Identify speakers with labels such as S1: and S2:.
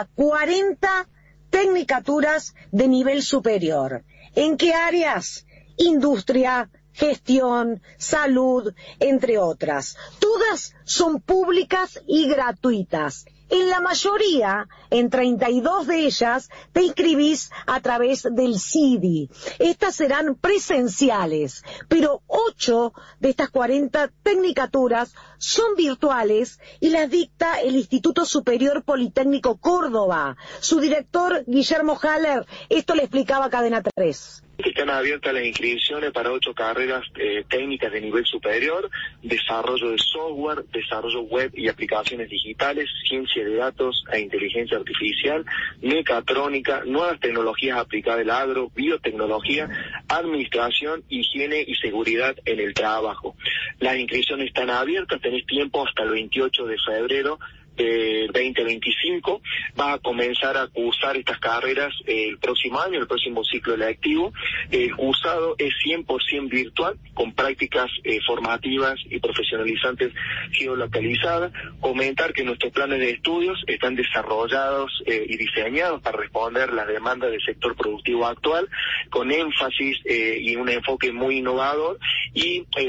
S1: hasta 40 tecnicaturas de nivel superior. ¿En qué áreas? Industria, gestión, salud, entre otras. Todas son públicas y gratuitas. En la mayoría, en 32 de ellas, te inscribís a través del CIDI. Estas serán presenciales, pero 8 de estas 40 tecnicaturas son virtuales y las dicta el Instituto Superior Politécnico Córdoba. Su director, Guillermo Haller, esto le explicaba a Cadena 3.
S2: Están abiertas las inscripciones para 8 carreras técnicas de nivel superior: desarrollo de software, desarrollo web y aplicaciones digitales, ciencia de datos e inteligencia artificial, mecatrónica, nuevas tecnologías aplicadas al agro, biotecnología, administración, higiene y seguridad en el trabajo. Las inscripciones están abiertas, tenés tiempo hasta el 28 de febrero del 2025. Va a comenzar a cursar estas carreras el próximo año, el próximo ciclo lectivo. El cursado es 100% virtual, con prácticas formativas y profesionalizantes geolocalizadas. Comentar que nuestros planes de estudios están desarrollados y diseñados para responder las demandas del sector productivo actual, con énfasis y un enfoque muy innovador, y